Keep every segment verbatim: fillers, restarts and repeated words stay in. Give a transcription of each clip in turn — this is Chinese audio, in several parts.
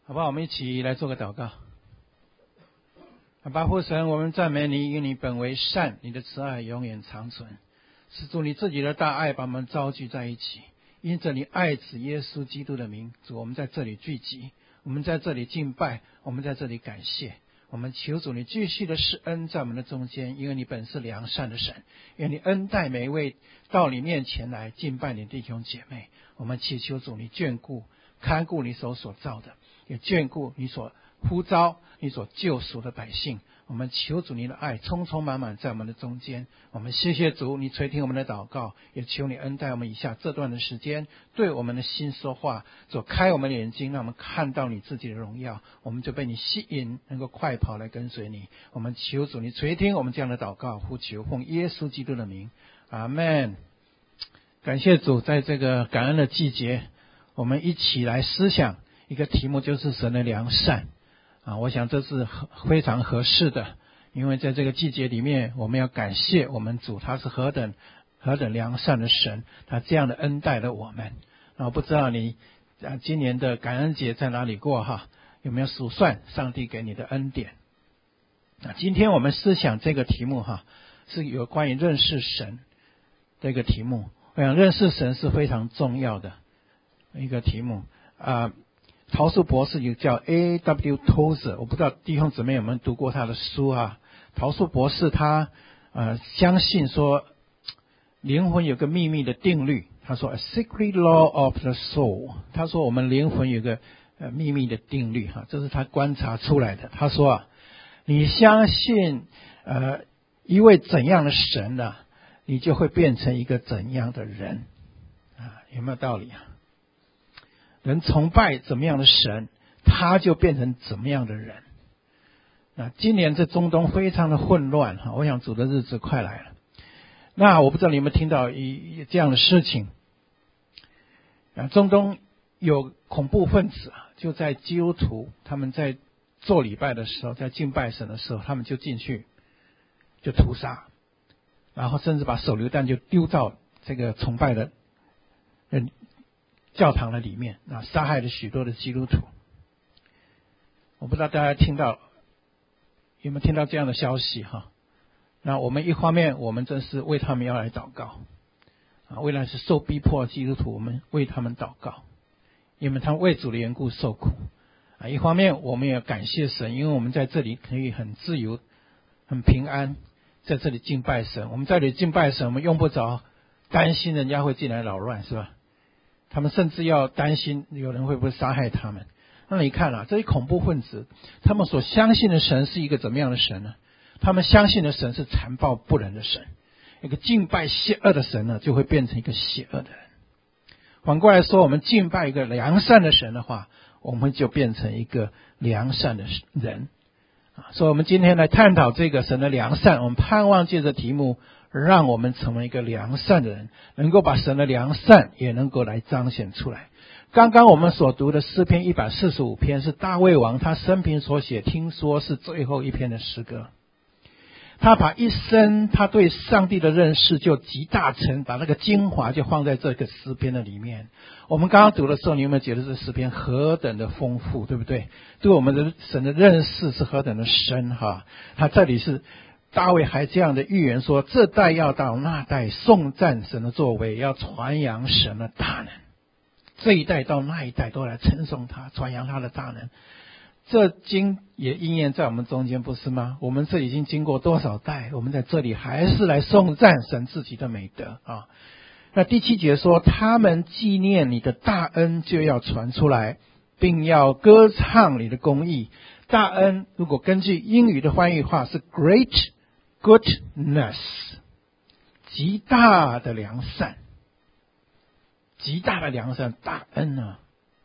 好不好？我们一起来做个祷告。好吧，父神，我们赞美你，因你本为善，你的慈爱永远长存。是主你自己的大爱把我们召聚在一起，因着你爱子耶稣基督的名，主，我们在这里聚集，我们在这里敬拜，我们在这里感谢。我们求主你继续的施恩在我们的中间，因为你本是良善的神，因为你恩待每一位到你面前来敬拜你弟兄姐妹。我们祈求主你眷顾看顾你所所造的，也眷顾你所呼召你所救赎的百姓。我们求主你的爱充充满满在我们的中间。我们谢谢主你垂听我们的祷告，也求你恩待我们以下这段的时间，对我们的心说话，主开我们的眼睛，让我们看到你自己的荣耀，我们就被你吸引，能够快跑来跟随你。我们求主你垂听我们这样的祷告，呼求奉耶稣基督的名，阿们。感谢主，在这个感恩的季节，我们一起来思想一个题目，就是神的良善啊，我想这是非常合适的，因为在这个季节里面，我们要感谢我们主，他是何等何等良善的神，他这样的恩待了我们。那我不知道你啊，今年的感恩节在哪里过哈？有没有数算上帝给你的恩典？那今天我们思想这个题目哈，是有关于认识神的一个题目。我想认识神是非常重要的一个题目啊。陶素博士有叫 A W Tozer， 我不知道弟兄姊妹有没有读过他的书啊。陶素博士他呃相信说灵魂有个秘密的定律，他说 A secret law of the soul， 他说我们灵魂有个呃秘密的定律哈，这是他观察出来的。他说啊，你相信呃一位怎样的神呢、啊，你就会变成一个怎样的人啊，有没有道理啊？人崇拜怎么样的神，他就变成怎么样的人。那今年这中东非常的混乱哈，我想主的日子快来了。那我不知道你有没有听到一这样的事情啊？中东有恐怖分子啊，就在基督徒他们在做礼拜的时候，在敬拜神的时候，他们就进去就屠杀，然后甚至把手榴弹就丢到这个崇拜的人教堂的里面啊，杀害了许多的基督徒。我不知道大家听到有没有听到这样的消息哈？那我们一方面我们真是为他们要来祷告啊，为了是受逼迫的基督徒，我们为他们祷告，因为他们为主的缘故受苦啊。一方面我们也感谢神，因为我们在这里可以很自由、很平安，在这里敬拜神。我们在这里敬拜神，我们用不着担心人家会进来扰乱，是吧？他们甚至要担心有人会不会杀害他们。那你看啊，这些恐怖分子他们所相信的神是一个怎么样的神呢？他们相信的神是残暴不仁的神，一个敬拜邪恶的神呢，就会变成一个邪恶的人。反过来说，我们敬拜一个良善的神的话，我们就变成一个良善的人啊。所以我们今天来探讨这个神的良善，我们盼望借着题目让我们成为一个良善的人，能够把神的良善也能够来彰显出来。刚刚我们所读的诗篇一百四十五篇是大卫王他生平所写，听说是最后一篇的诗歌。他把一生他对上帝的认识就集大成，把那个精华就放在这个诗篇的里面。我们刚刚读的时候，你有没有觉得这诗篇何等的丰富，对不对？对我们的神的认识是何等的深哈。他这里是大卫还这样的预言说，这代要到那代颂赞神的作为，要传扬神的大能。这一代到那一代都来称颂他，传扬他的大能。这经也应验在我们中间，不是吗？我们这已经经过多少代，我们在这里还是来颂赞神自己的美德啊。那第七节说，他们纪念你的大恩，就要传出来，并要歌唱你的公义。大恩如果根据英语的翻译话是 great goodness， 极大的良善，极大的良善，大恩啊。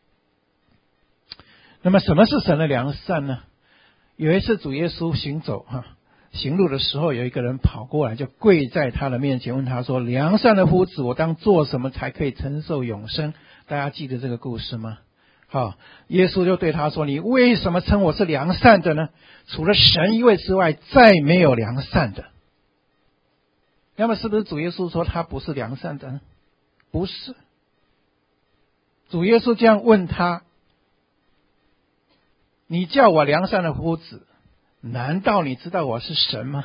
那么什么是神的良善呢？有一次主耶稣行走哈行路的时候，有一个人跑过来，就跪在他的面前，问他说，良善的夫子，我当做什么才可以承受永生？大家记得这个故事吗？好，耶稣就对他说，你为什么称我是良善的呢？除了神一位之外，再没有良善的。那么是不是主耶稣说他不是良善的呢？不是。主耶稣这样问他， 你叫我良善的夫子，难道你知道我是神吗？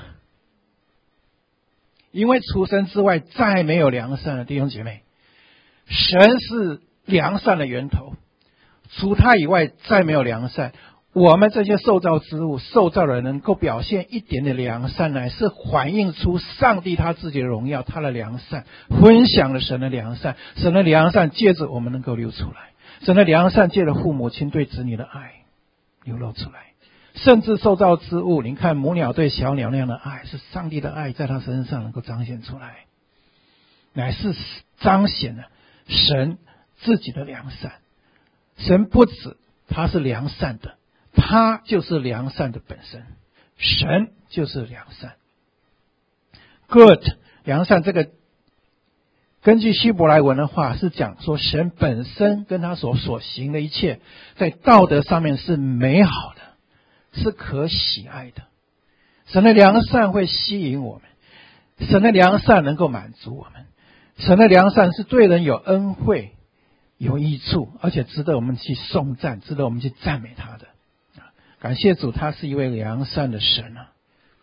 因为除神之外再没有良善的弟兄姐妹，神是良善的源头，除他以外再没有良善。我们这些受造之物，受造的人能够表现一点的良善，乃是反映出上帝他自己的荣耀，他的良善，分享了神的良善。神的良善借着我们能够流出来，神的良善借着父母亲对子女的爱流露出来。甚至受造之物，你看母鸟对小鸟那样的爱，是上帝的爱在他身上能够彰显出来，乃是彰显了神自己的良善。神不止他是良善的，他就是良善的本身，神就是良善。 Good 良善这个根据希伯来文的话是讲说，神本身跟他所所行的一切在道德上面是美好的，是可喜爱的。神的良善会吸引我们，神的良善能够满足我们，神的良善是对人有恩惠有益处，而且值得我们去颂赞，值得我们去赞美他的。感谢主，他是一位良善的神啊！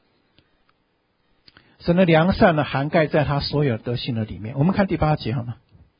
神的良善呢，涵盖在他所有德性的里面。我们看第八节好吗？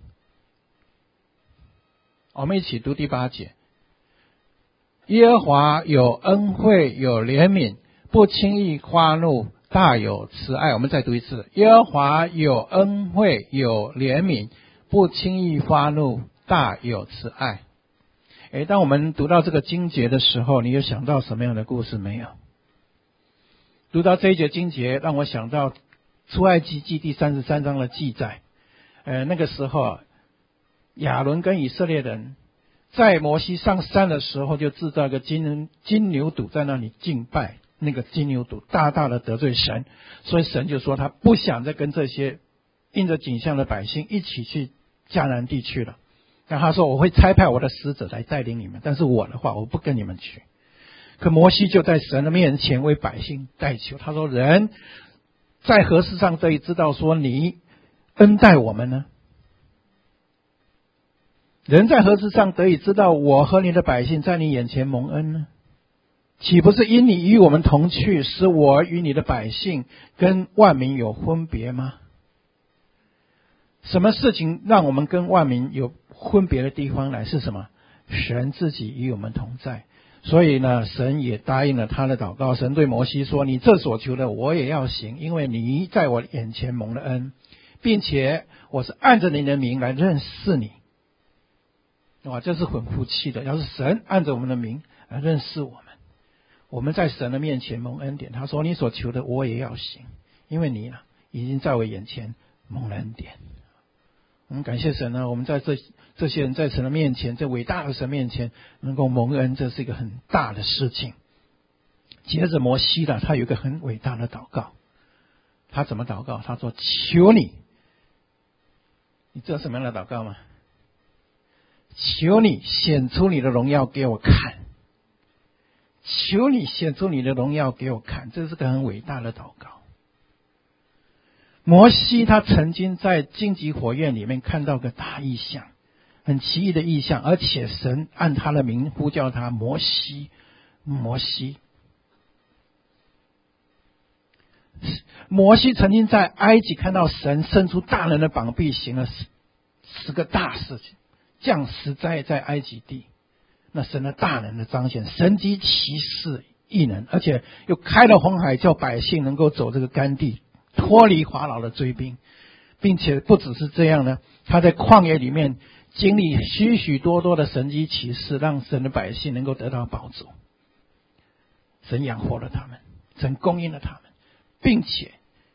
我们一起读第八节。耶和华有恩惠有怜悯，不轻易发怒，大有慈爱。我们再读一次。耶和华有恩惠有怜悯，不轻易发怒，大有慈爱。诶，当我们读到这个经节的时候，你有想到什么样的故事没有？读到这一节经节，让我想到出埃及记第三十三章的记载。呃，那个时候亚伦跟以色列人在摩西上山的时候，就制造一个金金牛犊在那里敬拜，那个金牛犊大大的得罪神，所以神就说他不想再跟这些印着景象的百姓一起去迦南地去了。那他说我会差派我的使者来带领你们，但是我的话我不跟你们去。可摩西就在神的面前为百姓代求，他说人在何事上得以知道说你恩待我们呢？人在何事上得以知道我和你的百姓在你眼前蒙恩呢？岂不是因你与我们同去，使我与你的百姓跟万民有分别吗？什么事情让我们跟万民有分别的地方来？是什么？神自己与我们同在。所以呢，神也答应了他的祷告。神对摩西说，你这所求的我也要行，因为你在我眼前蒙了恩，并且我是按着你的名来认识你。哇，这是很服气的，要是神按着我们的名来认识我们，我们在神的面前蒙恩典。他说你所求的我也要行，因为你呢已经在我眼前蒙了恩典。我们感谢神呢，我们在这这些人在神的面前，在伟大的神面前能够蒙恩，这是一个很大的事情。接着摩西呢，他有一个很伟大的祷告。他怎么祷告？他说求你，你知道什么样的祷告吗？求你显出你的荣耀给我看，求你显出你的荣耀给我看，这是个很伟大的祷告。摩西他曾经在荆棘火焰里面看到个大异象，很奇异的异象，而且神按他的名呼叫他摩西，摩西。摩西曾经在埃及看到神伸出大能的膀臂，行了十十个大事情，降十灾在埃及地。那神的大能的彰显，神迹奇事异能，而且又开了红海，叫百姓能够走这个干地，脱离法老的追兵。并且不只是这样呢，他在旷野里面经历许许多多的神迹奇事，让神的百姓能够得到饱足。神养活了他们，神供应了他们，并且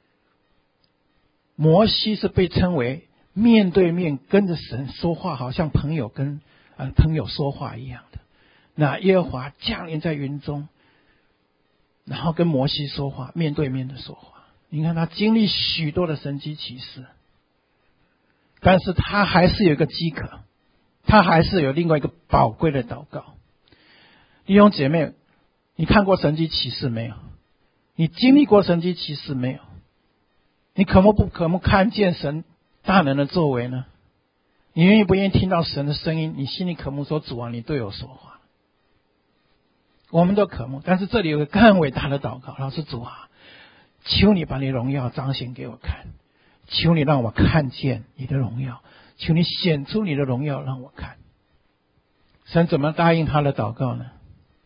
摩西是被称为面对面跟着神说话，好像朋友跟、呃、朋友说话一样的。那耶和华降临在云中，然后跟摩西说话，面对面的说话。你看他经历许多的神迹奇事，但是他还是有一个饥渴，他还是有另外一个宝贵的祷告。弟兄姐妹，你看过神迹奇事没有？你经历过神迹奇事没有？你可不不可不看见神大能的作为呢？你愿意不愿意听到神的声音？你心里渴慕说，主啊，你对我说话。 我们都渴慕。但是这里有个更伟大的祷告，老师主啊，求你把你荣耀彰显给我看，求你让我看见你的荣耀，求你显出你的荣耀让我看。神怎么答应他的祷告呢？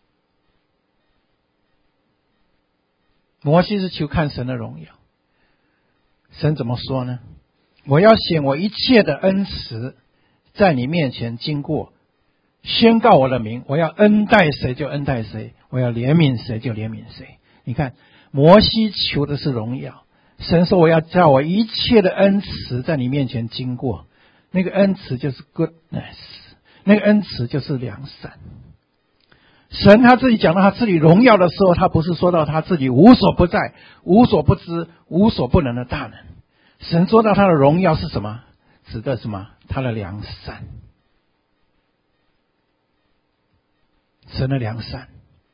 摩西是求看神的荣耀，神怎么说呢？我要显我一切的恩慈在你面前经过，宣告我的名，我要恩待谁就恩待谁，我要怜悯谁就怜悯谁。你看，摩西求的是荣耀，神说我要叫我一切的恩慈在你面前经过，那个恩慈就是 goodness， 那个恩慈就是良善。神他自己讲到他自己荣耀的时候，他不是说到他自己无所不在、无所不知、无所不能的大能。神说到他的荣耀是什么？指的什么？他的良善。神的良善。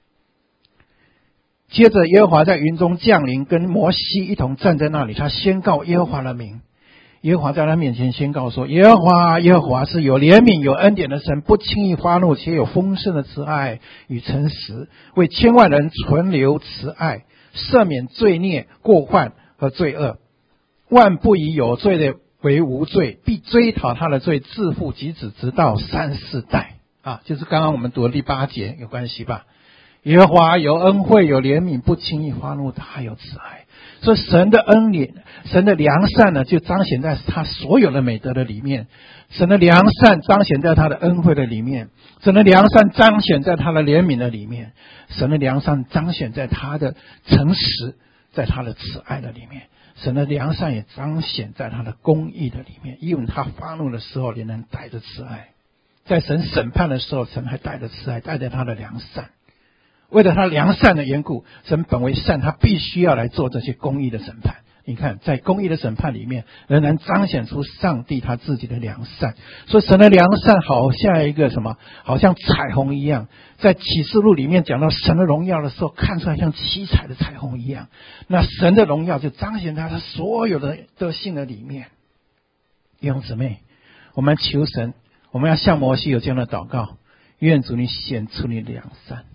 接着耶和华在云中降临，跟摩西一同站在那里，他宣告耶和华的名。耶和华在他面前宣告说，耶和华耶和华是有怜悯有恩典的神，不轻易发怒，且有丰盛的慈爱与诚实，为千万人存留慈爱，赦免罪孽过患和罪恶，万不以有罪的为无罪，必追讨他的罪，自父及子，直到三四代。啊，就是刚刚我们读的第八节有关系吧？耶和华有恩惠有怜悯，不轻易发怒，他有慈爱。所以神的恩典，神的良善呢，就彰显在他所有的美德的里面。神的良善彰显在他的恩惠的里面，神的良善彰显在他的怜悯的里面，神的良善彰显在他的诚实，在他的慈爱的里面。神的良善也彰显在他的公义的里面，因为他发怒的时候仍然带着慈爱，在神审判的时候，神还带着慈爱，带着他的良善。为了他良善的缘故，神本为善，他必须要来做这些公义的审判。你看，在公义的审判里面，仍然彰显出上帝他自己的良善。所以神的良善好像一个什么，好像彩虹一样。在启示录里面讲到神的荣耀的时候，看出来像七彩的彩虹一样。那神的荣耀就彰显在他所有的德性的里面。弟兄姊妹，我们求神，我们要向摩西有这样的祷告，愿主你显出你的良善，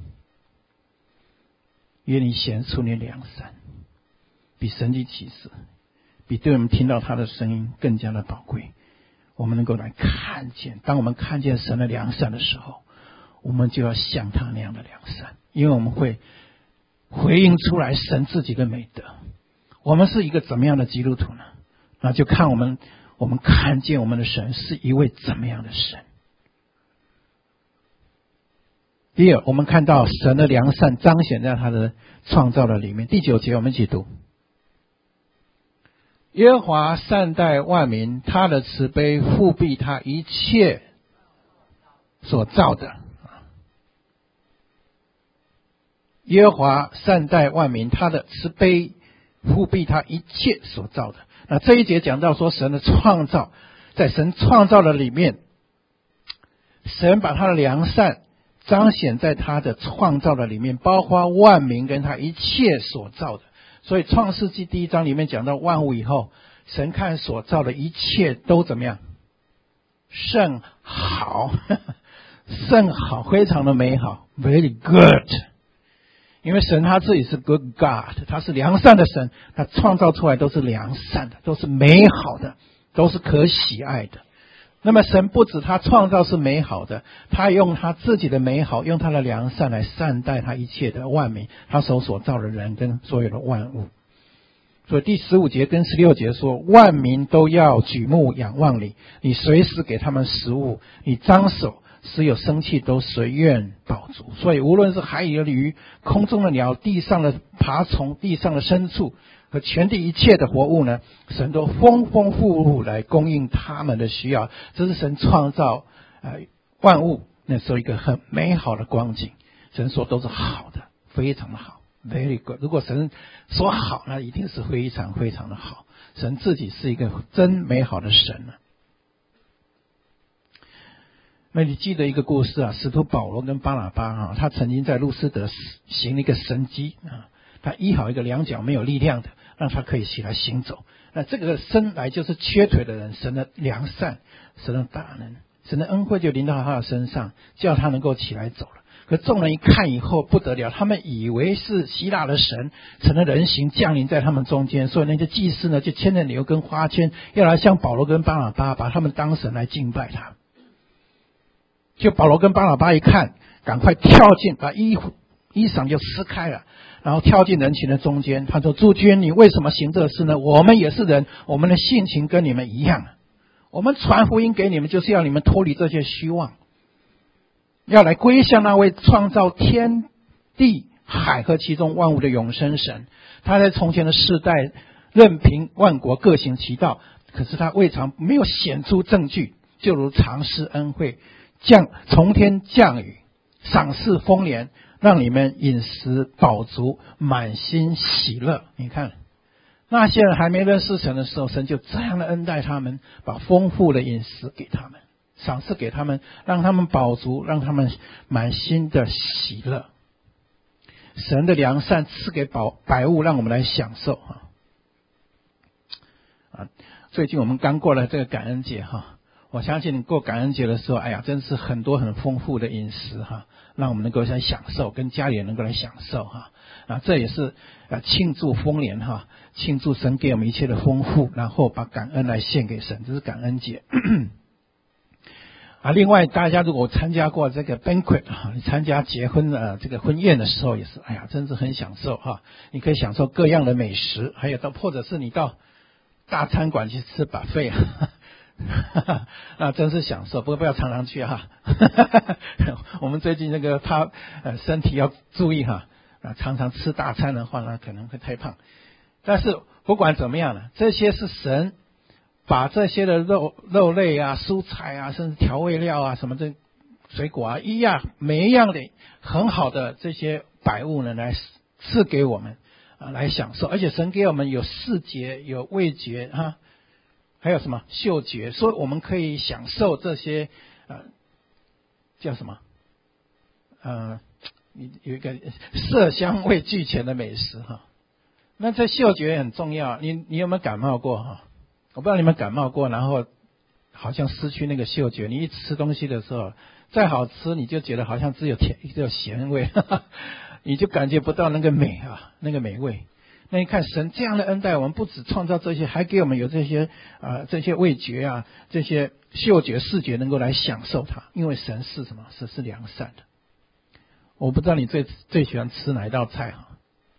愿你显出你的良善，比神迹启示，比对我们听到他的声音更加的宝贵。我们能够来看见，当我们看见神的良善的时候，我们就要像他那样的良善，因为我们会回应出来神自己的美德。我们是一个怎么样的基督徒呢？那就看我们我们看见我们的神是一位怎么样的神。第二，我们看到神的良善彰显在他的创造的里面。第九节我们一起读，耶和华善待万民，他的慈悲覆庇他一切所造的。耶和华善待万民，他的慈悲覆庇他一切所造的。那这一节讲到说神的创造，在神创造的里面，神把他的良善彰显在他的创造的里面，包括万民跟他一切所造的。所以创世纪第一章里面讲到万物以后，神看所造的一切都怎么样？甚好，甚好，非常的美好 ，very good。因为神他自己是 good God， 他是良善的神，他创造出来都是良善的，都是美好的，都是可喜爱的。那么神不止他创造是美好的，他用他自己的美好，用他的良善来善待他一切的万民，他手所造的人跟所有的万物。所以第十五节跟十六节说，万民都要举目仰望你，你随时给他们食物，你张手使有生气都随愿饱足。所以无论是海里的鱼、空中的鸟、地上的爬虫、地上的牲畜和全地一切的活物呢，神都丰丰富富来供应他们的需要。这是神创造呃万物那时候一个很美好的光景。神说都是好的，非常的好 ，very good。如果神说好，那一定是非常非常的好。神自己是一个真美好的神啊。那你记得一个故事啊，使徒保罗跟巴拿巴啊，他曾经在路斯德行了一个神迹啊，他医好一个两脚没有力量的，让他可以起来行走。那这个生来就是缺腿的人，神的良善，神的大能，神的恩惠就临到他的身上，叫他能够起来走了。 可众人一看以后不得了，他们以为是希腊的神成了人形降临在他们中间，所以那些祭司呢就牵着牛跟花圈，要来向保罗跟巴拿巴把他们当神来敬拜他。就保罗跟巴拿巴一看，赶快跳进，把衣服衣裳就撕开了，然后跳进人群的中间。他说：诸君，你为什么行这事呢？我们也是人，我们的性情跟你们一样，我们传福音给你们，就是要你们脱离这些虚妄，要来归向那位创造天地海和其中万物的永生神。他在从前的世代任凭万国各行其道，可是他未尝没有显出证据，就如常施恩惠，降从天降雨，赏赐丰年，让你们饮食饱足，满心喜乐。你看那些人还没认识神的时候，神就这样的恩待他们，把丰富的饮食给他们，赏赐给他们，让他们饱足，让他们满心的喜乐。神的良善赐给百物，让我们来享受啊！啊，最近我们刚过了这个感恩节哈，我相信你过感恩节的时候，哎呀，真是很多很丰富的饮食哈，让我们能够来享受，跟家里人能够来享受哈。啊，这也是啊庆祝丰年哈，庆祝神给我们一切的丰富，然后把感恩来献给神，这是感恩节。啊，另外大家如果参加过这个 banquet 啊，你参加结婚呃这个婚宴的时候也是，哎呀，真是很享受哈。你可以享受各样的美食，还有到或者是你到大餐馆去吃 buffet 啊，那真是享受。不过不要常常去哈，我们最近那个怕呃身体要注意哈，啊常常吃大餐的话呢可能会太胖。但是不管怎么样呢，这些是神把这些的肉肉类啊、蔬菜啊，甚至调味料啊、什么这水果啊，一样每一样的很好的这些百物呢，来赐给我们啊，来享受。而且神给我们有视觉、有味觉哈，还有什么嗅觉，所以我们可以享受这些呃叫什么呃有一个色香味俱全的美食哈。那这嗅觉很重要，你你有没有感冒过哈？我不知道你们感冒过，然后好像失去那个嗅觉，你一吃东西的时候，再好吃你就觉得好像只有甜只有咸味，呵呵，你就感觉不到那个美啊，那个美味。那你看神这样的恩待我们，不只创造这些，还给我们有这些啊、呃、这些味觉啊，这些嗅觉视觉能够来享受它，因为神是什么？神是良善的。我不知道你最最喜欢吃哪一道菜哈？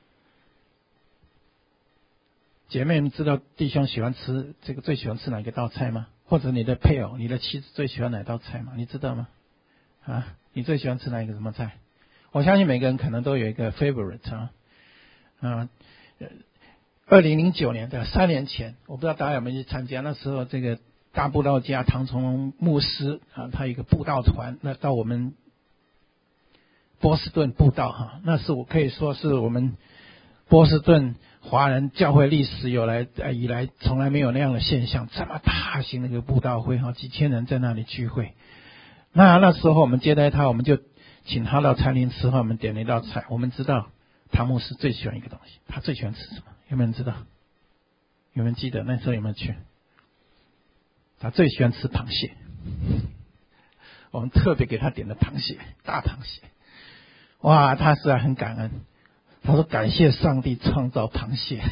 姐妹们知道弟兄喜欢吃这个最喜欢吃哪一个道菜吗？或者你的配偶、你的妻子最喜欢哪道菜吗？你知道吗？啊，你最喜欢吃哪一个什么菜？我相信每个人可能都有一个 favorite 啊。啊，二零零九年的三年前，我不知道大家有没有去参加，那时候这个大布道家唐崇荣牧师啊，他有一个布道团，那到我们波士顿布道哈，那是我可以说是我们波士顿华人教会历史有来呃以来从来没有那样的现象，这么大型的一个布道会哈，几千人在那里聚会。那那时候我们接待他，我们就请他到餐厅吃饭，我们点了一道菜。我们知道唐牧师最喜欢一个东西，他最喜欢吃什么？有没有人知道？有没有人记得那时候有没有去？他最喜欢吃螃蟹，我们特别给他点了螃蟹，大螃蟹。哇，他实在很感恩。他说感谢上帝创造螃蟹。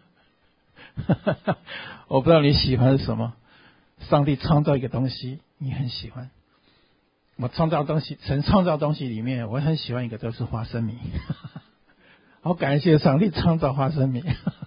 我不知道你喜欢什么，上帝创造一个东西你很喜欢。我创造东西，神创造东西里面我很喜欢一个，就是花生米。好感谢上帝创造花生米。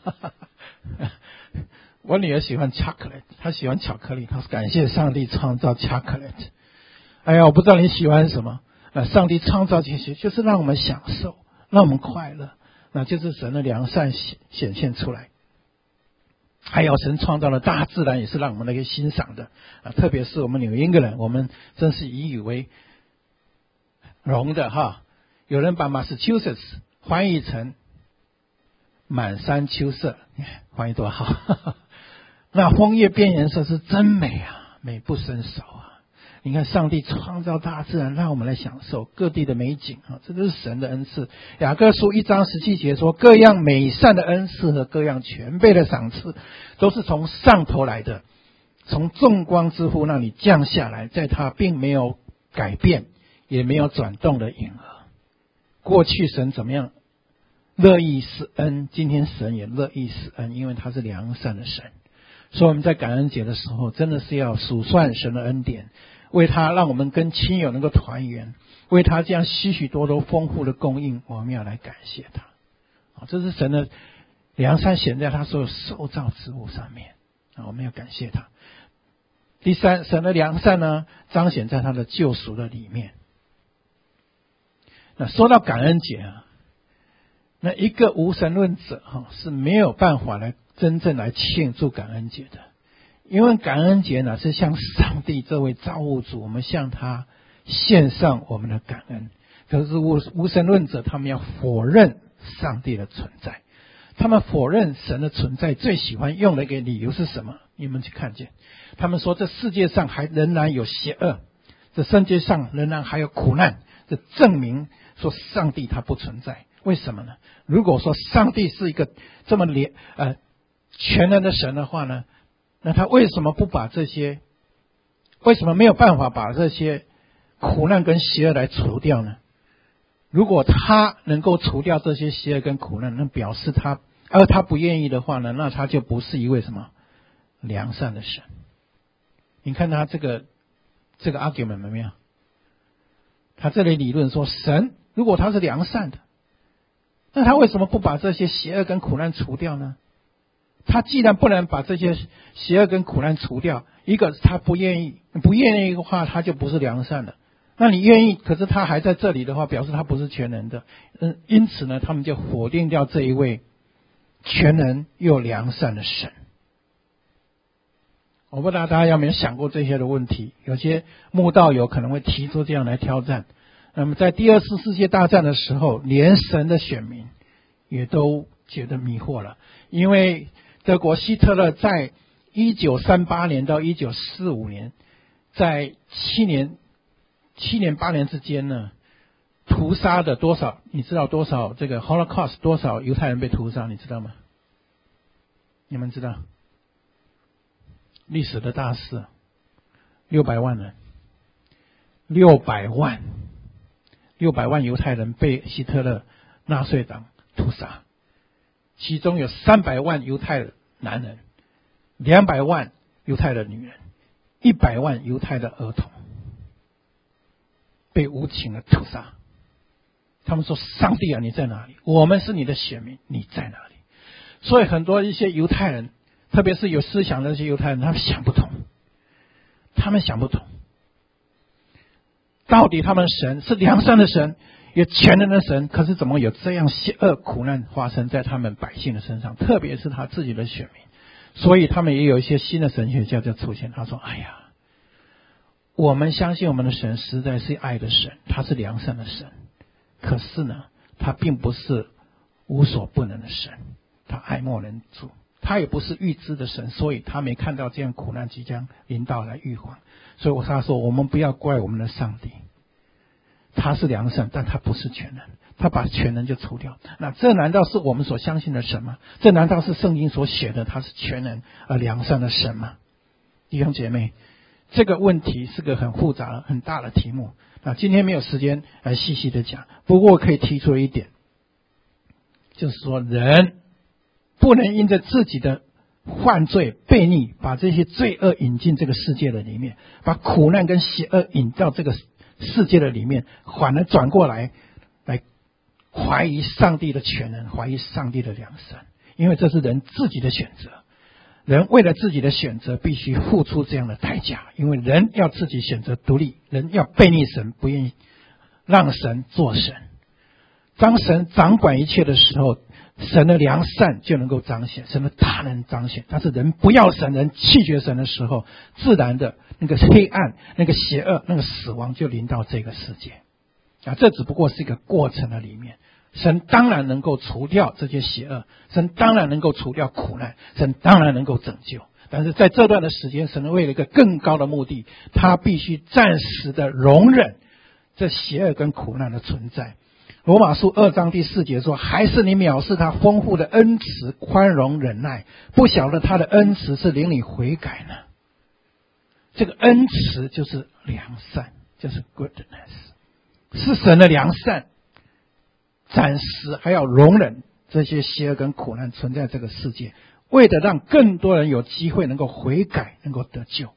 我女儿喜欢 chocolate， 她喜欢巧克力，她说感谢上帝创造 chocolate。 哎呀，我不知道你喜欢什么，那上帝创造这些就是让我们享受，让我们快乐，那就是神的良善显现出来。还有神创造的大自然也是让我们那个欣赏的啊，特别是我们纽英格兰，我们真是以以为荣的哈。有人把 Massachusetts 翻译成满山秋色，翻译多好。那枫叶变颜色是真美啊，美不胜手啊。你看上帝创造大自然，让我们来享受各地的美景啊，这都是神的恩赐。雅各书一章十七节说，各样美善的恩赐和各样全备的赏赐都是从上头来的，从众光之乎那里降下来，在他并没有改变也没有转动的影儿。 过去神怎么样乐意施恩，今天神也乐意施恩，因为他是良善的神。所以我们在感恩节的时候，真的是要数算神的恩典，为他让我们跟亲友能够团圆，为他这样许许多多丰富的供应，我们要来感谢他。这是神的良善显在他所有受造之物上面，我们要感谢他。第三，神的良善呢，彰显在他的救赎的里面。那说到感恩节啊，那一个无神论者哈是没有办法来真正来庆祝感恩节的，因为感恩节呢是向上帝这位造物主，我们向他献上我们的感恩。可是无无神论者，他们要否认上帝的存在，他们否认神的存在，最喜欢用的一个理由是什么？你们去看见，他们说这世界上还仍然有邪恶，这世界上仍然还有苦难，这证明说上帝他不存在。为什么呢？如果说上帝是一个这么连呃全能的神的话呢，那他为什么不把这些，为什么没有办法把这些苦难跟邪恶来除掉呢？如果他能够除掉这些邪恶跟苦难，那表示他，而他不愿意的话呢，那他就不是一位什么良善的神。你看他这个这个 argument 有没有？他这里理论说，神如果他是良善的，那他为什么不把这些邪恶跟苦难除掉呢？他既然不能把这些邪恶跟苦难除掉，一个他不愿意，不愿意的话，他就不是良善的。那你愿意，可是他还在这里的话，表示他不是全能的。嗯，因此呢，他们就否定掉这一位全能又良善的神。我不知道大家有没有想过这些的问题？有些慕道友可能会提出这样来挑战。那么在第二次世界大战的时候，连神的选民也都觉得迷惑了，因为德国希特勒在一九三八年到一九四五年，在七年七年八年之间呢，屠杀的多少？你知道多少这个 Holocaust 多少犹太人被屠杀？你知道吗？你们知道？历史的大事，六百万人，六百万，六百万犹太人被希特勒纳粹党屠杀，其中有三百万犹太的男人，两百万犹太的女人，一百万犹太的儿童被无情的屠杀。他们说：“上帝啊，你在哪里？我们是你的选民，你在哪里？”所以很多一些犹太人，特别是有思想的那些犹太人，他们想不通，他们想不通，到底他们神是良善的神，有全能的神，可是怎么有这样邪恶苦难发生在他们百姓的身上，特别是他自己的选民。所以他们也有一些新的神学家就出现，他说：“哎呀，我们相信我们的神实在是爱的神，他是良善的神，可是呢，他并不是无所不能的神，他爱莫能助，他也不是预知的神，所以他没看到这样苦难即将临到来预防。所以我他说，我们不要怪我们的上帝，他是良善，但他不是全能，他把全能就除掉。那这难道是我们所相信的神吗？这难道是圣经所写的他是全能而良善的神吗？”弟兄姐妹，这个问题是个很复杂很大的题目，那今天没有时间来细细的讲，不过可以提出一点，就是说人不能因着自己的犯罪悖逆，把这些罪恶引进这个世界的里面，把苦难跟邪恶引到这个世界的里面，反而转过来来怀疑上帝的全能，怀疑上帝的良善，因为这是人自己的选择。人为了自己的选择必须付出这样的代价，因为人要自己选择独立，人要背逆神，不愿意让神做神。当神掌管一切的时候，神的良善就能够彰显，神的大能彰显。但是人不要神，人弃绝神的时候，自然的那个黑暗、那个邪恶、那个死亡就临到这个世界啊！这只不过是一个过程的里面。神当然能够除掉这些邪恶，神当然能够除掉苦难，神当然能够拯救。但是在这段的时间，神为了一个更高的目的，他必须暂时的容忍这邪恶跟苦难的存在。罗马书二章第四节说：“还是你藐视他丰富的恩慈、宽容、忍耐，不晓得他的恩慈是领你悔改呢？”这个恩慈就是良善，就是 goodness， 是神的良善。 暂时还要容忍这些邪恶跟苦难存在这个世界，为了让更多人有机会能够悔改，能够得救。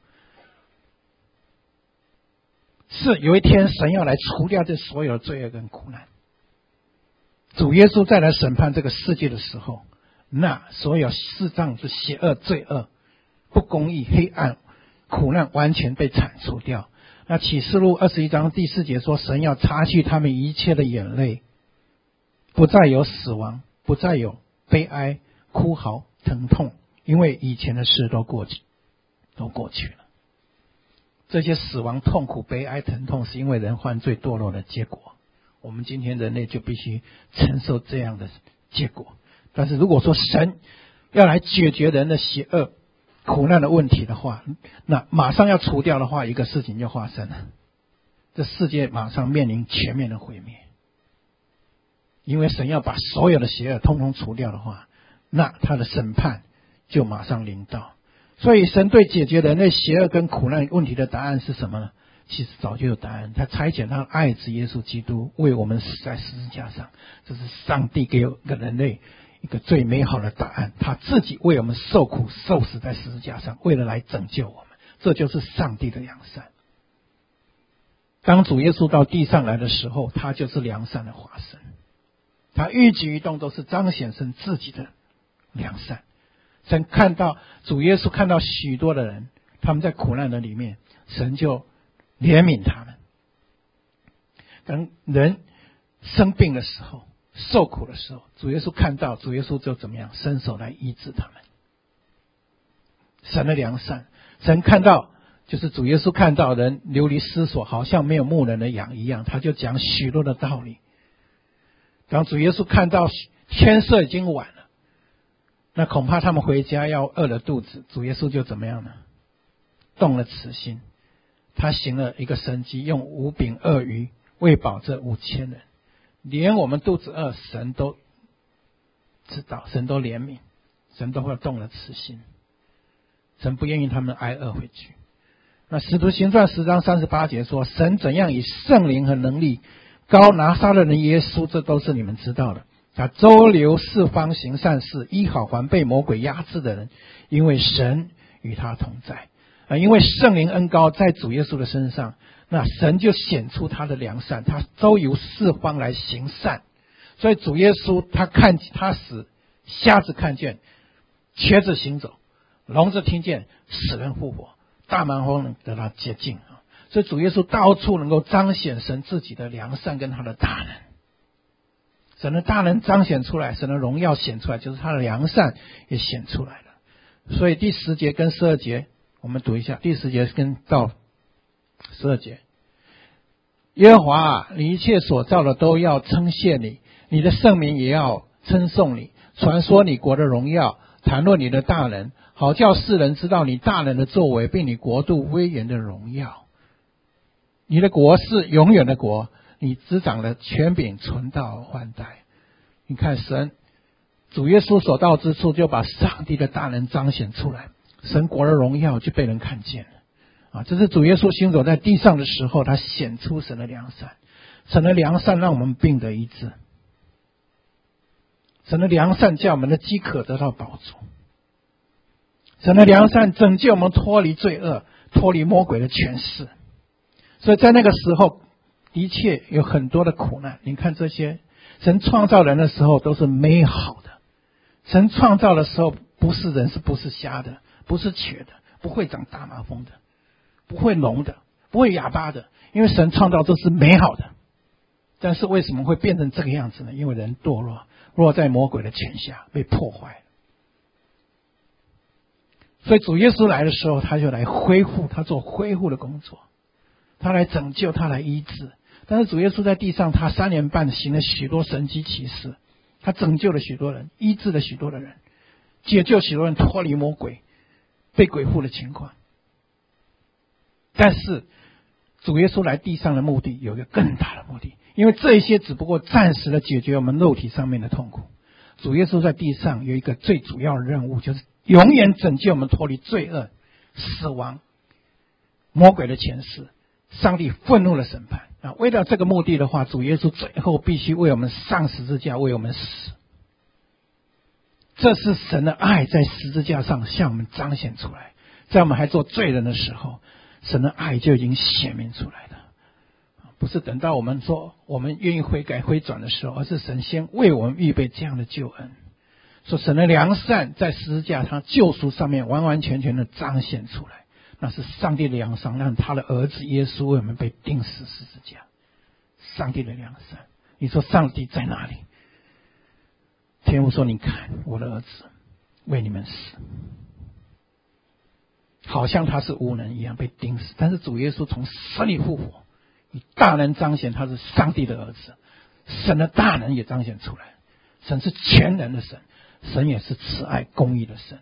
是有一天神要来除掉这所有的罪恶跟苦难。主耶稣再来审判这个世界的时候，那所有世上的邪恶、罪恶、不公义、黑暗、苦难完全被铲除掉。那启示录二十一章第四节说，神要擦去他们一切的眼泪，不再有死亡，不再有悲哀、哭嚎、疼痛，因为以前的事都过去，都过去了。这些死亡、痛苦、悲哀、疼痛，是因为人犯罪堕落的结果。我们今天人类就必须承受这样的结果。但是如果说神要来解决人的邪恶、苦难的问题的话，那马上要除掉的话，一个事情就发生了，这世界马上面临全面的毁灭。因为神要把所有的邪恶通通除掉的话，那他的审判就马上临到。所以神对解决人类邪恶跟苦难问题的答案是什么呢？其实早就有答案，他差遣他的爱子耶稣基督为我们死在十字架上，这是上帝给人类一个最美好的答案。他自己为我们受苦受死在十字架上，为了来拯救我们，这就是上帝的良善。当主耶稣到地上来的时候，他就是良善的化身，他一举一动都是彰显神自己的良善。神看到主耶稣看到许多的人，他们在苦难的里面，神就怜悯他们。当人生病的时候，受苦的时候，主耶稣看到，主耶稣就怎么样？伸手来医治他们。神的良善，神看到，就是主耶稣看到人流离失所，好像没有牧人的羊一样，他就讲许多的道理。当主耶稣看到天色已经晚了，那恐怕他们回家要饿了肚子，主耶稣就怎么样呢？动了慈心，他行了一个神迹，用五饼二鱼喂饱这五千人。连我们肚子饿，神都知道，神都怜悯，神都会动了慈心，神不愿意他们挨饿回去。那使徒行传十章三十八节说，神怎样以圣灵和能力膏拿撒勒人耶稣，这都是你们知道的。他周流四方行善事，医好凡被魔鬼压制的人，因为神与他同在。啊，因为圣灵恩膏在主耶稣的身上，那神就显出他的良善，他周游四方来行善。所以主耶稣他看他使瞎子看见，瘸子行走，聋子听见，死人复活，大麻风能得到洁净。所以主耶稣到处能够彰显神自己的良善跟他的大能。神的大能彰显出来，神的荣耀显出来，就是他的良善也显出来了。所以第十节跟十二节我们读一下，第十节跟到十二节。耶和华啊，你一切所造的都要称谢你，你的圣名也要称颂你，传说你国的荣耀，谈论你的大能，好叫世人知道你大能的作为，并你国度威严的荣耀。你的国是永远的国，你执掌的权柄存到万代。你看神主耶稣所到之处，就把上帝的大能彰显出来，神国的荣耀就被人看见了啊！这是主耶稣行走在地上的时候，他显出神的良善。神的良善让我们病得医治，神的良善叫我们的饥渴得到饱足，神的良善拯救我们脱离罪恶，脱离魔鬼的权势。所以在那个时候的确有很多的苦难。你看这些神创造人的时候都是美好的，神创造的时候不是人，是不是瞎的，不是瘸的，不会长大麻风的，不会聋的，不会哑巴的，因为神创造都是美好的。但是为什么会变成这个样子呢？因为人堕落，落在魔鬼的权下，被破坏了。所以主耶稣来的时候，他就来恢复，他做恢复的工作，他来拯救，他来医治。但是主耶稣在地上，他三年半行了许多神迹奇事，他拯救了许多人，医治了许多的人，解救许多人脱离魔鬼被鬼附的情况。但是主耶稣来地上的目的有一个更大的目的，因为这些只不过暂时的解决我们肉体上面的痛苦。主耶稣在地上有一个最主要的任务，就是永远拯救我们脱离罪恶、死亡、魔鬼的权势，上帝愤怒的审判。 啊，为了这个目的的话，主耶稣最后必须为我们上十字架，为我们死。这是神的爱在十字架上向我们彰显出来，在我们还做罪人的时候，神的爱就已经显明出来了。不是等到我们说我们愿意悔改回转的时候，而是神先为我们预备这样的救恩。说神的良善在十字架上救赎上面完完全全的彰显出来，那是上帝的良善，让他的儿子耶稣为我们被钉死十字架。上帝的良善，你说上帝在哪里？天父说：“你看，我的儿子为你们死，好像他是无能一样被钉死，但是主耶稣从死里复活，以大能彰显他是上帝的儿子，神的大能也彰显出来。神是全能的神，神也是慈爱公义的神。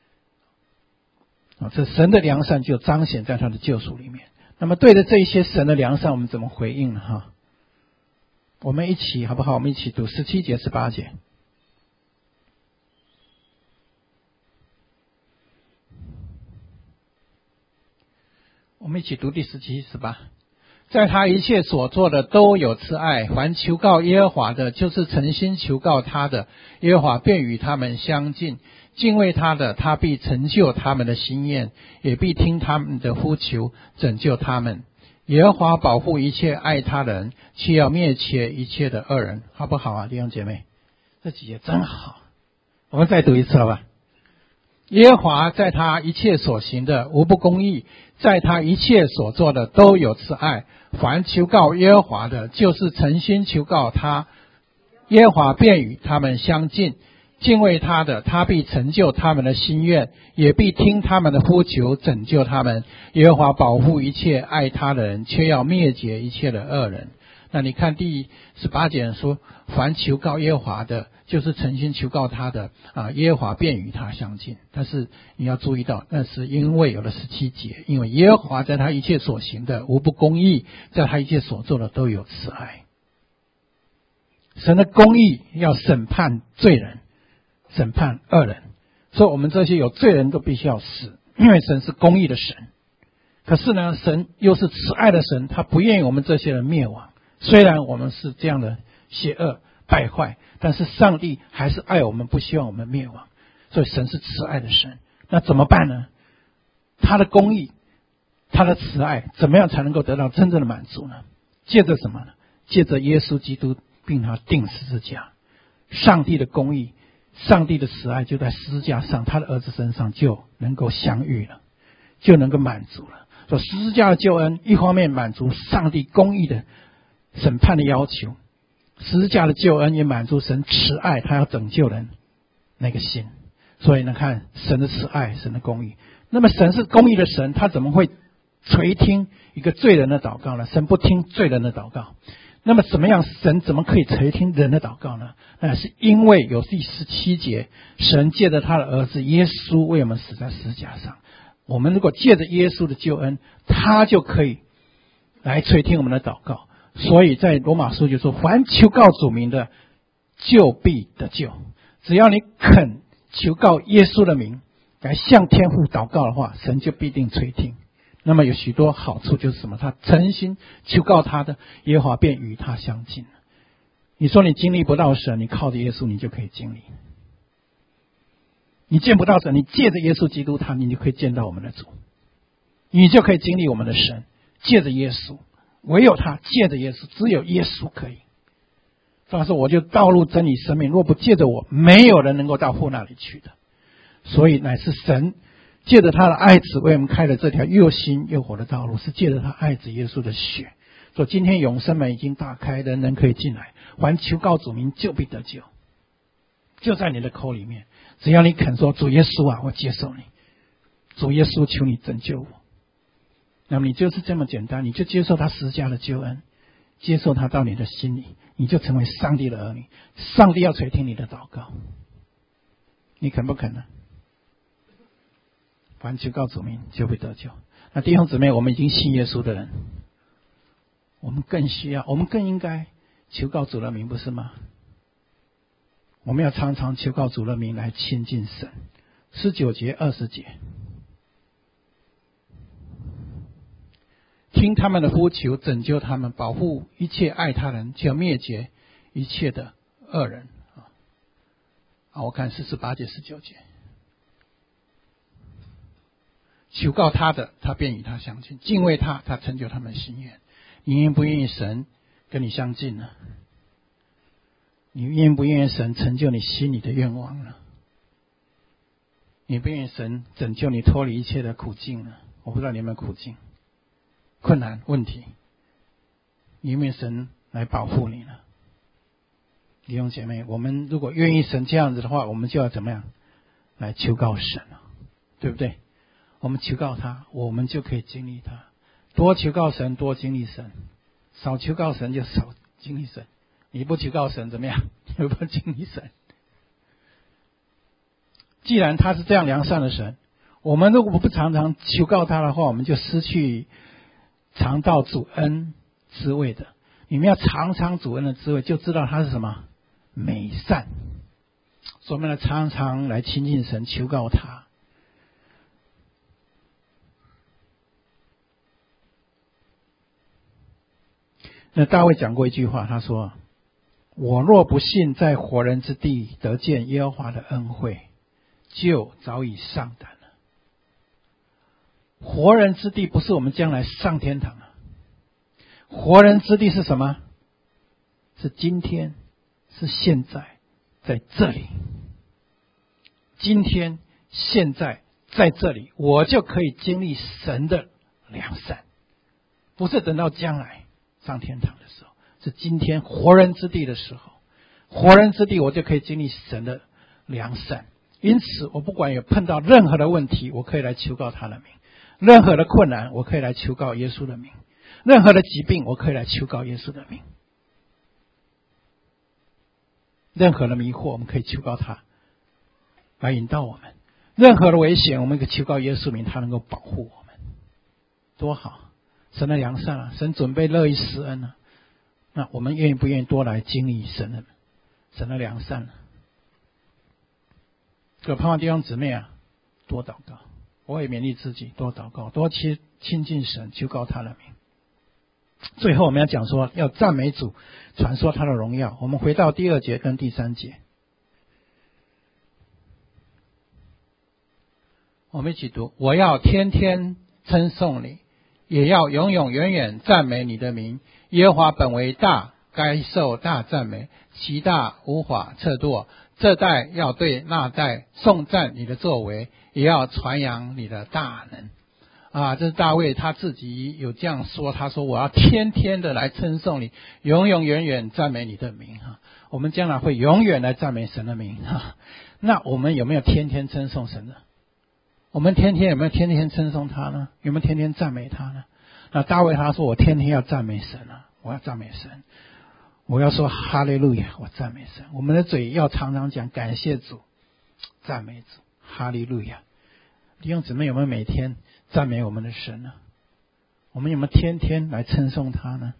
啊，这神的良善就彰显在他的救赎里面。那么对着这一些神的良善，我们怎么回应呢？哈，我们一起好不好？我们一起读十七节、十八节。我们一起读第十七、十八。在他一切所做的都有慈爱，凡求告耶和华的，就是诚心求告他的，耶和华便与他们相近。敬畏他的，他必成就他们的心愿，也必听他们的呼求，拯救他们。耶和华保护一切爱他的人，却要灭绝一切的恶人。好不好啊，弟兄姐妹？这几节真好。我们再读一次好吧？耶和华在他一切所行的无不公义，在他一切所做的都有慈爱。凡求告耶和华的，就是诚心求告他，耶和华便与他们相近。敬畏他的，他必成就他们的心愿，也必听他们的呼求，拯救他们。耶和华保护一切爱他的人，却要灭绝一切的恶人。那你看第十八节说，凡求告耶和华的，就是诚心求告他的啊，耶和华便与他相近。但是你要注意到，那是因为有了十七节，因为耶和华在他一切所行的无不公义，在他一切所做的都有慈爱。神的公义要审判罪人，审判恶人，所以我们这些有罪人都必须要死，因为神是公义的神。可是呢，神又是慈爱的神，他不愿意我们这些人灭亡。虽然我们是这样的邪恶败坏，但是上帝还是爱我们，不希望我们灭亡。所以神是慈爱的神，那怎么办呢？他的公义，他的慈爱，怎么样才能够得到真正的满足呢？借着什么呢？借着耶稣基督并他钉十字架，上帝的公义，上帝的慈爱就在十字架上，他的儿子身上就能够相遇了，就能够满足了。所以十字架的救恩，一方面满足上帝公义的审判的要求，十字架的救恩也满足神慈爱，他要拯救人那个心。所以呢，看神的慈爱，神的公义。那么神是公义的神，他怎么会垂听一个罪人的祷告呢？神不听罪人的祷告。那么怎么样，神怎么可以垂听人的祷告呢？那是因为有第十七节，神借着他的儿子耶稣为我们死在十字架上。我们如果借着耶稣的救恩，他就可以来垂听我们的祷告。所以在罗马书就说，凡求告主名的，就必得救。只要你肯求告耶稣的名，来向天父祷告的话，神就必定垂听。那么有许多好处，就是什么？他诚心求告他的，耶和华便与他相近了。你说你经历不到神，你靠着耶稣你就可以经历。你见不到神，你借着耶稣基督他，你就可以见到我们的主，你就可以经历我们的神。借着耶稣，唯有他，借着耶稣，只有耶稣可以。所以说，我就道路真理生命，若不借着我，没有人能够到父那里去的。所以乃是神借着他的爱子为我们开了这条又新又活的道路，是借着他爱子耶稣的血。所以今天永生门已经打开，人人可以进来，凡求告主名，就必得救。就在你的口里面，只要你肯说，主耶稣啊，我接受你，主耶稣，求你拯救我。那么你就是这么简单，你就接受他十字架的救恩，接受他到你的心里，你就成为上帝的儿女。上帝要垂听你的祷告，你肯不肯呢？凡求告主名，就会得救。那弟兄姊妹，我们已经信耶稣的人，我们更需要，我们更应该求告主的名，不是吗？我们要常常求告主的名来亲近神。十九节、二十节， 听他们的呼求，拯救他们，保护一切爱他人，就要灭绝一切的恶人。啊，我看四十八节、十九节，求告他的，他便与他相近；敬畏他，他成就他们心愿。你愿不愿意神跟你相近呢？你愿不愿意神成就你心里的愿望呢？你不愿意神拯救你脱离一切的苦境呢？我不知道你有没有苦境、困难、问题，你愿不愿意神来保护你呢？弟兄姐妹，我们如果愿意神这样子的话，我们就要怎么样来求告神了，对不对？我们求告他，我们就可以经历他。多求告神，多经历神；少求告神，就少经历神。你不求告神怎么样？你不经历神。既然他是这样良善的神，我们如果不常常求告他的话，我们就失去尝到主恩滋味的。你们要尝尝主恩的滋味，就知道他是什么美善。所以我们要常常来亲近神，求告他。那大卫讲过一句话，他说：我若不信在活人之地得见耶和华的恩惠，就早已上胆了。活人之地不是我们将来上天堂啊，活人之地是什么？是今天，是现在，在这里。今天现在在这里，我就可以经历神的良善，不是等到将来上天堂的时候，是今天活人之地的时候，活人之地我就可以经历神的良善。因此我不管有碰到任何的问题，我可以来求告他的名；任何的困难我可以来求告耶稣的名；任何的疾病我可以来求告耶稣的名；任何的迷惑我们可以求告他来引导我们；任何的危险我们可以求告耶稣名，他能够保护我们。多好，神的良善啊，神准备乐意施恩啊。那我们愿意不愿意多来经历神的神的良善呢？可盼望弟兄姊妹啊，多祷告，我也勉励自己多祷告，多亲亲近神，求告他的名。最后我们要讲说，要赞美主，传说他的荣耀。我们回到第二节跟第三节，我们一起读：我要天天称颂你，也要永永远远赞美你的名。耶和华本为大，该受大赞美，其大无法测度。这代要对那代颂赞你的作为，也要传扬你的大能。啊，这是大卫他自己有这样说，他说我要天天的来称颂你，永永远远赞美你的名哈。我们将来会永远来赞美神的名哈。那我们有没有天天称颂神呢？我们天天有没有天天称颂他呢？有没有天天赞美他呢？那大卫他说我天天要赞美神啊，我要赞美神，我要说哈利路亚，我赞美神。我们的嘴要常常讲感谢主，赞美主，哈利路亚。弟兄姊妹有没有每天赞美我们的神呢？我们有没有天天来称颂他呢？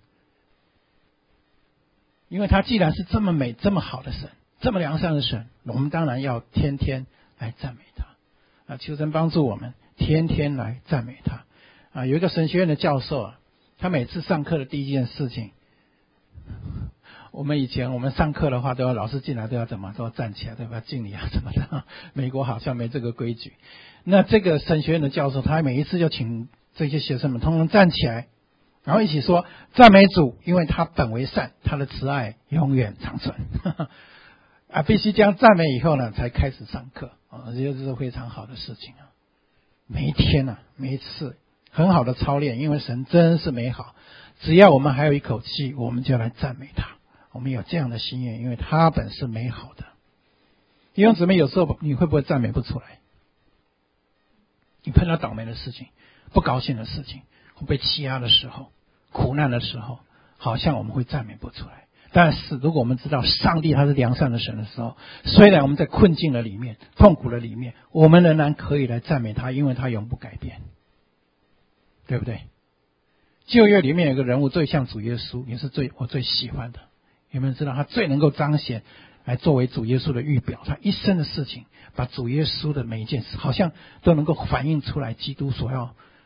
因为他既然是这么美这么好的神，这么良善的神，我们当然要天天来赞美他啊！求神帮助我们天天来赞美他啊！有一个神学院的教授啊，他每次上课的第一件事情，我们以前我们上课的话，都要老师进来都要怎么都要站起来，对吧？敬礼啊什么的。美国好像没这个规矩。那这个神学院的教授，他每一次就请这些学生们通通站起来，然后一起说赞美主，因为他本为善，他的慈爱永远长存。啊，必须这样赞美以后呢，才开始上课啊，这就是非常好的事情啊。每一天啊，每一次很好的操练，因为神真是美好。只要我们还有一口气，我们就来赞美他。我们有这样的心愿，因为他本是美好的。弟兄姊妹，有时候你会不会赞美不出来？你碰到倒霉的事情、不高兴的事情、会被欺压的时候、苦难的时候，好像我们会赞美不出来。但是如果我们知道上帝他是良善的神的时候，虽然我们在困境的里面、痛苦的里面，我们仍然可以来赞美他，因为他永不改变，对不对？旧约里面有个人物最像主耶稣，也是最我最喜欢的。有没有知道他最能够彰显来作为主耶稣的预表？他一生的事情，把主耶稣的每一件事好像都能够反映出来基督所要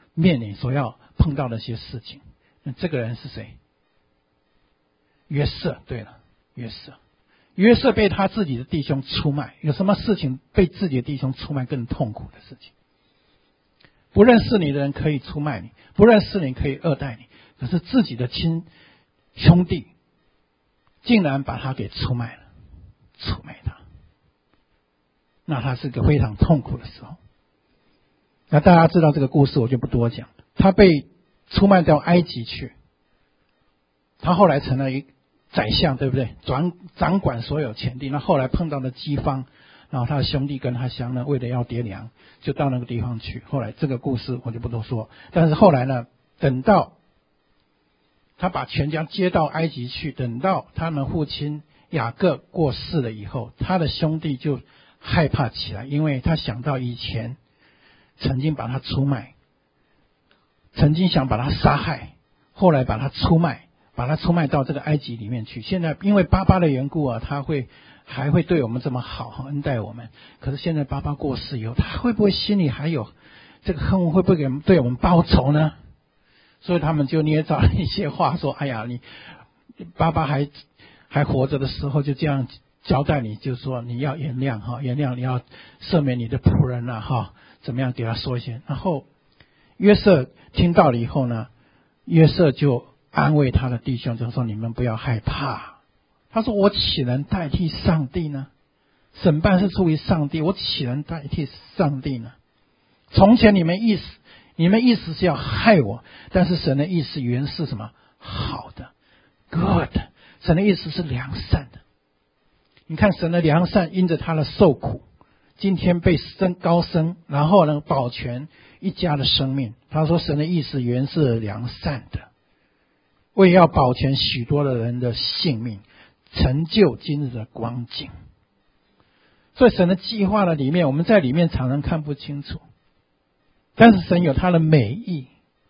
面临所要碰到的一些事情。那这个人是谁？约瑟。对了，约瑟。约瑟被他自己的弟兄出卖，有什么事情被自己的弟兄出卖更痛苦的事情？不认识你的人可以出卖你，不认识你可以恶待你，可是自己的亲兄弟竟然把他给出卖了，出卖他，那他是个非常痛苦的时候。那大家知道这个故事，我就不多讲。他被出卖到埃及去，他后来成了一宰相，对不对？掌掌管所有田地。那后来碰到了饥荒，然后他的兄弟跟他相呢，为了要牒粮，就到那个地方去。后来这个故事我就不多说。但是后来呢，等到他把全家接到埃及去，等到他们父亲雅各过世了以后，他的兄弟就害怕起来，因为他想到以前曾经把他出卖，曾经想把他杀害，后来把他出卖。把他出卖到这个埃及里面去。现在因为爸爸的缘故啊，他会还会对我们这么好，恩待我们。可是现在爸爸过世以后，他会不会心里还有这个恨，会不会给对我们报仇呢？所以他们就捏造了一些话，说：“哎呀，你爸爸还还活着的时候，就这样交代你，就说你要原谅哈，原谅你要赦免你的仆人啊哈，怎么样给他说一些。”然后约瑟听到了以后呢，约瑟就安慰他的弟兄，就说：“你们不要害怕。”他说：“我岂能代替上帝呢？审判是出于上帝，我岂能代替上帝呢？从前你们意思，你们意思是要害我，但是神的意思原是什么？好的 ，good。神的意思是良善的。你看神的良善，因着他的受苦，今天被升高升，然后呢保全一家的生命。他说神的意思原是良善的。”为要保全许多的人的性命，成就今日的光景。所以神的计划的里面，我们在里面常常看不清楚，但是神有他的美意。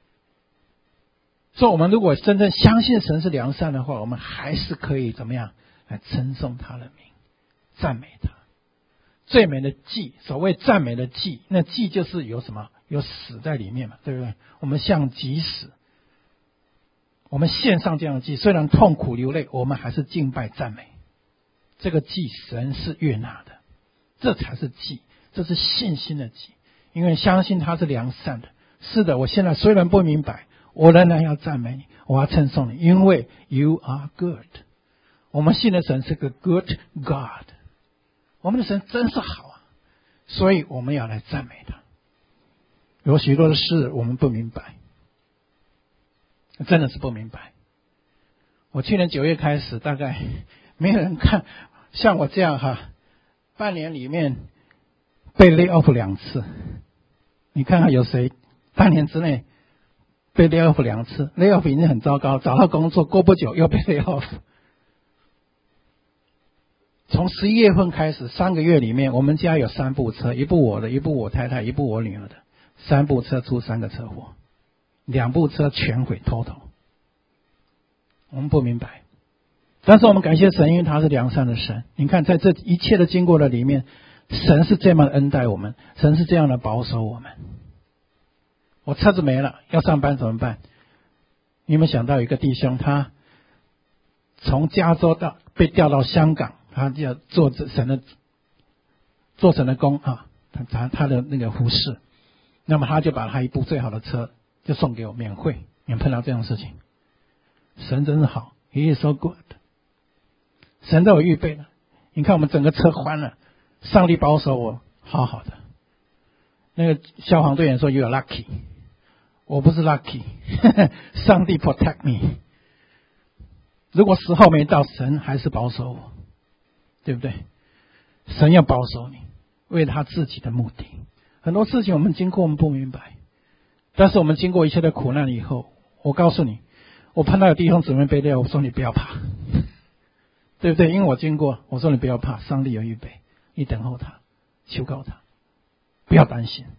所以我们如果真正相信神是良善的话，我们还是可以怎么样来称颂他的名，赞美他。最美的祭，所谓赞美的祭，那祭就是有什么？有死在里面嘛，对不对？我们像祭死，我们献上这样的祭，虽然痛苦流泪，我们还是敬拜赞美。这个祭神是悦纳的，这才是祭，这是信心的祭，因为相信他是良善的。是的，我现在虽然不明白，我仍然要赞美你，我要称颂你，因为 You are good。 我们信的神是个 Good God， 我们的神真是好啊，所以我们要来赞美他。有许多的事我们不明白，真的是不明白。我去年九月开始，大概没有人看像我这样哈，半年里面被 lay off 两次。你看看有谁半年之内被 lay off 两次？ lay off 已经很糟糕，找到工作过不久又被 lay off。 从十一月份开始，三个月里面，我们家有三部车，一部我的，一部我太太，一部我女儿的，三部车出三个车祸，两部车全毁total。我们不明白，但是我们感谢神，因为他是良善的神。你看在这一切的经过的里面，神是这样的恩待我们，神是这样的保守我们。我车子没了，要上班怎么办？你有没有想到有一个弟兄，他从加州到被调到香港，他就要做神的做神的工啊，他他的那个服侍，那么他就把他一部最好的车就送给我，免费。你碰到这样的事情，神真是好 ，He is so good。神都有预备了。你看我们整个车换了，上帝保守我，好好的。那个消防队员说 "You are lucky"， 我不是 lucky， 上帝 protect me。如果时候没到，神还是保守我，对不对？神要保守你，为他自己的目的。很多事情我们经过我们不明白，但是我们经过一切的苦难以后，我告诉你，我碰到有弟兄姊妹被猎，我说你不要怕，对不对？因为我经过，我说你不要怕，上帝有预备，你等候他，求告他，不要担心。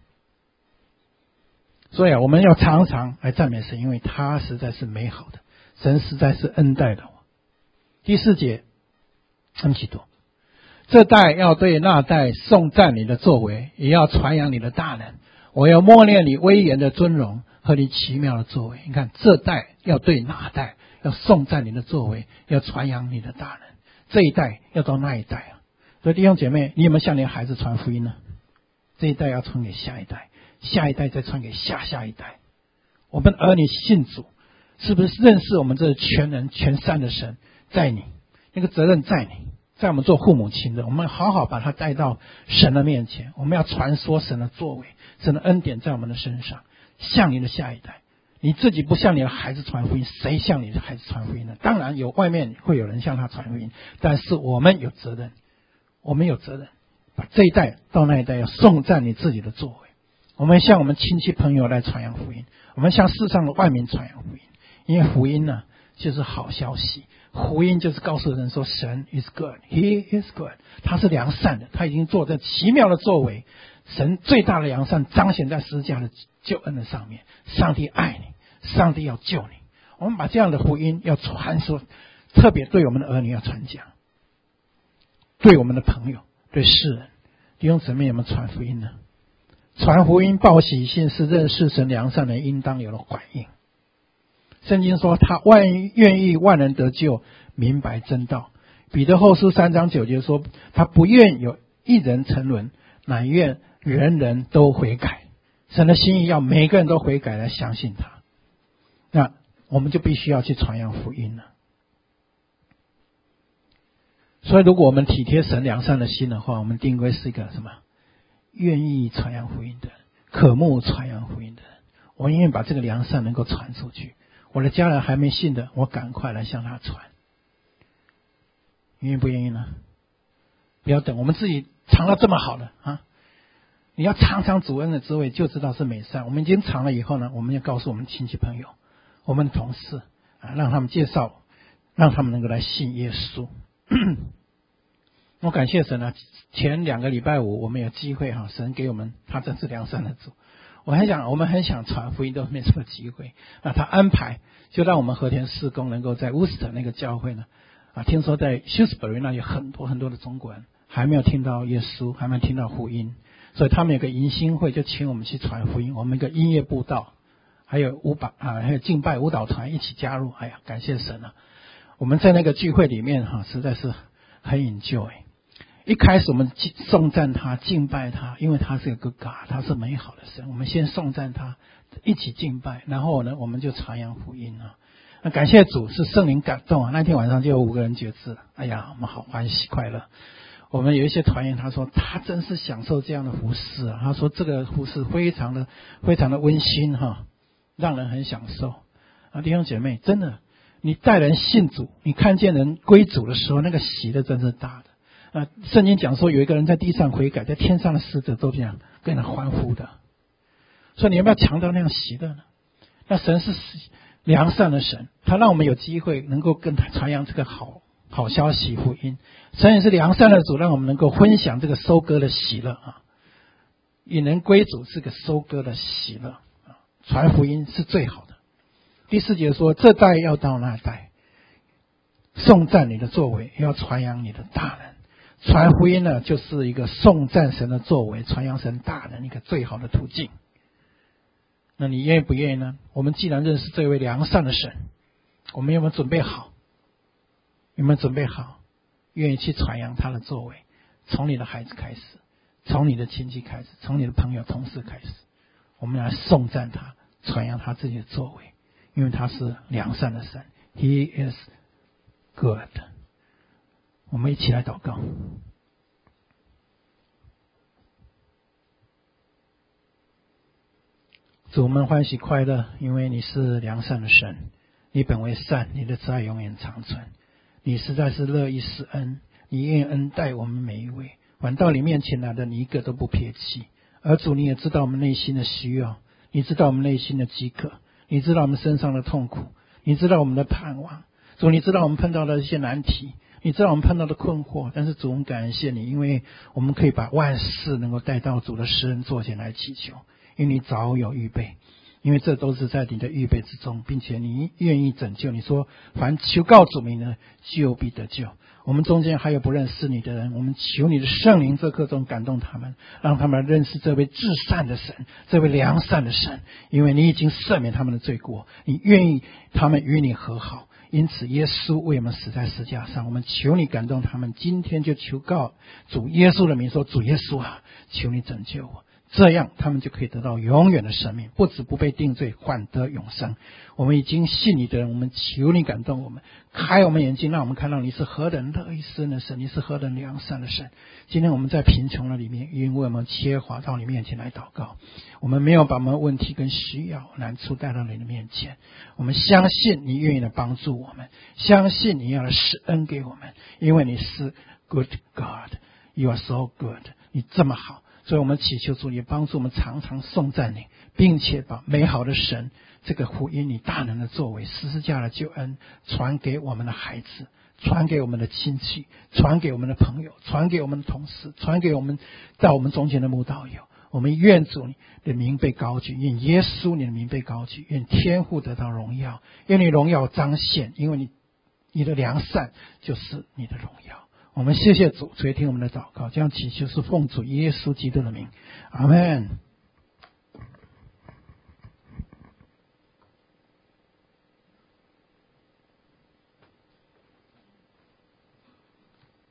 所以啊，我们要常常来赞美神，因为他实在是美好的，神实在是恩待了我。第四节，很许多，这代要对那代颂赞你的作为，也要传扬你的大能。我要默念你威严的尊荣， 和你奇妙的作为。你看这代要对哪代？要颂赞你的作为，要传扬你的大能。这一代要到那一代啊！所以弟兄姐妹，你有没有向你的孩子传福音呢？这一代要传给下一代，下一代再传给下下一代。我们儿女信主，是不是认识我们这全能全善的神在你？那个责任在你，在我们做父母亲的，我们好好把他带到神的面前。我们要传说神的作为，神的恩典在我们的身上，向你的下一代。你自己不向你的孩子传福音，谁向你的孩子传福音呢？当然有外面会有人向他传福音，但是我们有责任，我们有责任把这一代到那一代要颂赞你自己的作为。我们向我们亲戚朋友来传扬福音，我们向世上的外民传扬福音。因为福音呢就是好消息，福音就是告诉人说神 is good, He is good， 他是良善的，他已经做这奇妙的作为。神最大的良善彰显在十字架的救恩的上面。上帝爱你，上帝要救你。我们把这样的福音要传说，特别对我们的儿女要传讲，对我们的朋友，对世人。弟兄姊妹，有没有传福音呢？传福音报喜信是认识神良善的人应当有的反应。圣经说他万愿意万人得救，明白真道。彼得后书三章九节说，他不愿有一人沉沦，乃愿人人都悔改。神的心意要每个人都悔改来相信他，那我们就必须要去传扬福音了。所以如果我们体贴神良善的心的话，我们定规是一个什么？愿意传扬福音的人，渴慕传扬福音的人。我愿意把这个良善能够传出去，我的家人还没信的，我赶快来向他传。愿意不愿意呢？不要等我们自己尝到这么好的啊！你要尝尝主恩的滋味，就知道是美善。我们已经尝了以后呢，我们要告诉我们亲戚朋友、我们的同事啊，让他们介绍，让他们能够来信耶稣。我感谢神啊！前两个礼拜五我们有机会哈，神给我们，他真是良善的主。我很想，我们很想传福音，都没什么机会。那他安排，就让我们和田事工能够在乌斯特那个教会呢，啊，听说在休斯伯瑞那有很多很多的中国人还没有听到耶稣，还没有听到福音，所以他们有个迎新会，就请我们去传福音。我们一个音乐布道，还有舞蹈啊，还有敬拜舞蹈团一起加入。哎呀，感谢神啊！我们在那个聚会里面哈，实在是很enjoy。一开始我们颂赞他，敬拜他，因为他是一个 God， 他是美好的神。我们先颂赞他，一起敬拜，然后呢，我们就传扬福音啊。那感谢主，是圣灵感动啊！那天晚上就有五个人决志了。哎呀，我们好欢喜快乐。我们有一些团员他说，他真是享受这样的服事啊。他说这个服事非常的非常的温馨哈，让人很享受啊。弟兄姐妹，真的，你带人信主，你看见人归主的时候，那个喜乐真是大的。啊，圣经讲说有一个人在地上悔改，在天上的使者都这样跟他欢呼的。所以你要不要强调那样喜乐呢？那神是良善的神，他让我们有机会能够跟他传扬这个好好消息福音。神也是良善的主，让我们能够分享这个收割的喜乐啊。引人归主是个收割的喜乐啊，传福音是最好的。第四节说，这代要到那代，颂赞你的作为，要传扬你的大能。传福音呢，就是一个颂赞神的作为，传扬神大能一个最好的途径。那你愿意不愿意呢？我们既然认识这位良善的神，我们有没有准备好？有没有准备好？愿意去传扬他的作为，从你的孩子开始，从你的亲戚开始，从你的朋友同事开始，我们来颂赞他，传扬他自己的作为，因为他是良善的神 ，He is good。我们一起来祷告。主，我们欢喜快乐，因为你是良善的神，你本为善，你的慈爱永远长存。你实在是乐意施恩，你愿恩待我们每一位，反到你面前来的，你一个都不撇弃。而主，你也知道我们内心的需要，你知道我们内心的饥渴，你知道我们身上的痛苦，你知道我们的盼望。主，你知道我们碰到的一些难题，你知道我们碰到的困惑，但是主，我们感谢你，因为我们可以把万事能够带到主的施恩座前来祈求，因为你早有预备，因为这都是在你的预备之中，并且你愿意拯救。你说凡求告主名的，就必得救。 我们中间还有不认识你的人，我们求你的圣灵这刻中感动他们，让他们认识这位至善的神，这位良善的神，因为你已经赦免他们的罪过，你愿意他们与你和好，因此耶稣为我们死在十字架上，我们求你感动他们，今天就求告主耶稣的名说，主耶稣啊，求你拯救我，这样他们就可以得到永远的生命，不止不被定罪，反得永生。我们已经信你的人，我们求你感动我们，开我们眼睛，让我们看到你是何等乐意施恩的神，你是何等良善的神。今天我们在贫穷的里面，因为我们切滑到你面前来祷告，我们没有把我们的问题跟需要难处带到你的面前，我们相信你愿意来帮助我们，相信你要来施恩给我们，因为你是 good God， you are so good， 你这么好，所以我们祈求主也帮助我们常常颂赞你，并且把美好的神这个福音你大能的作为，十字架的救恩传给我们的孩子，传给我们的亲戚，传给我们的朋友，传给我们的同事，传给我们在我们中间的慕道友。我们愿主你的名被高举，愿耶稣你的名被高举，愿天父得到荣耀，愿你荣耀彰显，因为你你的良善就是你的荣耀。我们谢谢主，垂听我们的祷告，这样祈求是奉主耶稣基督的名，阿们。